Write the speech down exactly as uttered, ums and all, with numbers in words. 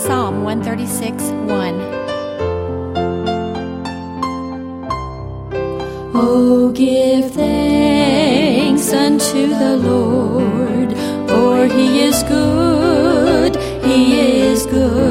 Psalm one thirty-six, one. Oh, give thanks unto the Lord, for he is good, he is good.